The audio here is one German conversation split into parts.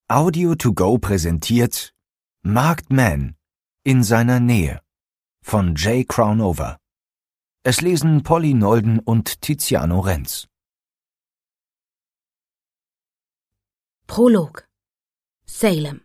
Audio to go präsentiert Marked Man in seiner Nähe von Jay Crownover. Es lesen Polly Nolden und Tiziano Renz. Prolog. Salem.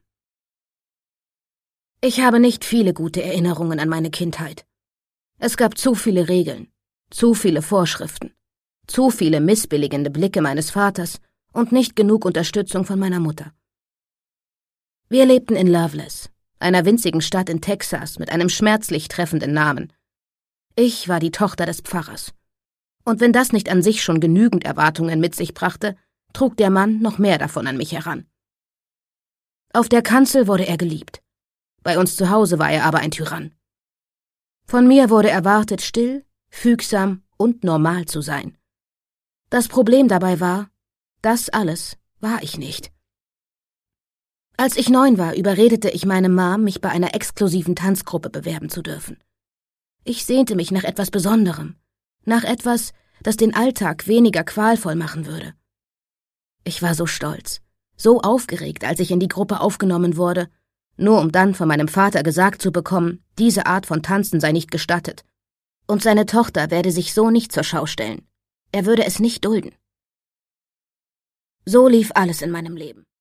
Ich habe nicht viele gute Erinnerungen an meine Kindheit. Es gab zu viele Regeln, zu viele Vorschriften, zu viele missbilligende Blicke meines Vaters und nicht genug Unterstützung von meiner Mutter. Wir lebten in Loveless, einer winzigen Stadt in Texas mit einem schmerzlich treffenden Namen. Ich war die Tochter des Pfarrers. Und wenn das nicht an sich schon genügend Erwartungen mit sich brachte, trug der Mann noch mehr davon an mich heran. Auf der Kanzel wurde er geliebt. Bei uns zu Hause war er aber ein Tyrann. Von mir wurde erwartet, still, fügsam und normal zu sein. Das Problem dabei war, das alles war ich nicht. Als ich 9 war, überredete ich meine Mom, mich bei einer exklusiven Tanzgruppe bewerben zu dürfen. Ich sehnte mich nach etwas Besonderem, nach etwas, das den Alltag weniger qualvoll machen würde. Ich war so stolz, so aufgeregt, als ich in die Gruppe aufgenommen wurde, nur um dann von meinem Vater gesagt zu bekommen, diese Art von Tanzen sei nicht gestattet. Und seine Tochter werde sich so nicht zur Schau stellen. Er würde es nicht dulden. So lief alles in meinem Leben.